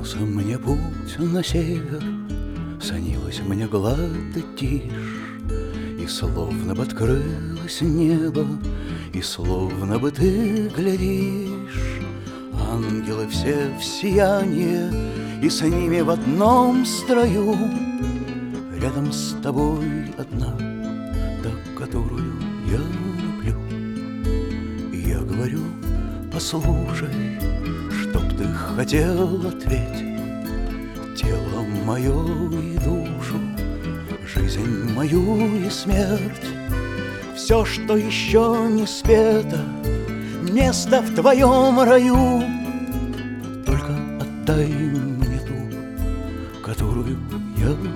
Снился мне путь на север, снилась мне глад и тишь, и словно бы открылось небо, и словно бы ты глядишь. Ангелы все в сиянии, и с ними в одном строю. Рядом с тобой одна, та, которую я люблю. И я говорю: послушай, чтоб ты хотел, ответь. Тело мое и душу, жизнь мою и смерть, все, что еще не спето, место в твоем раю. Только отдай мне ту, которую я люблю.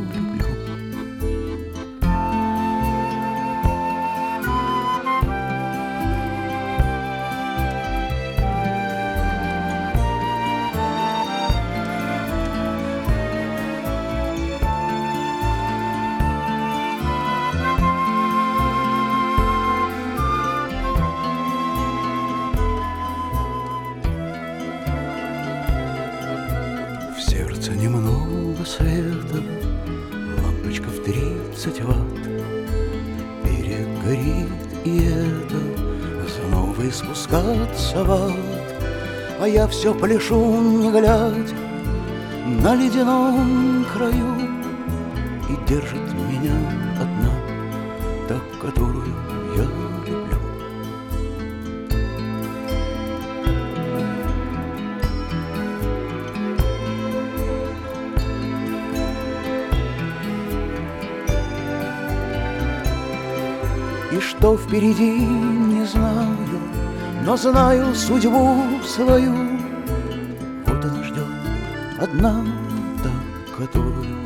В сердце немного света, лампочка в 30 ватт. Перегорит и это, снова спускаться в ад. А я все пляшу, не глядя, на ледяном краю. И держит меня одна, та, которую я люблю. И что впереди, не знаю, но знаю судьбу свою. Вот она ждет, одна та, которую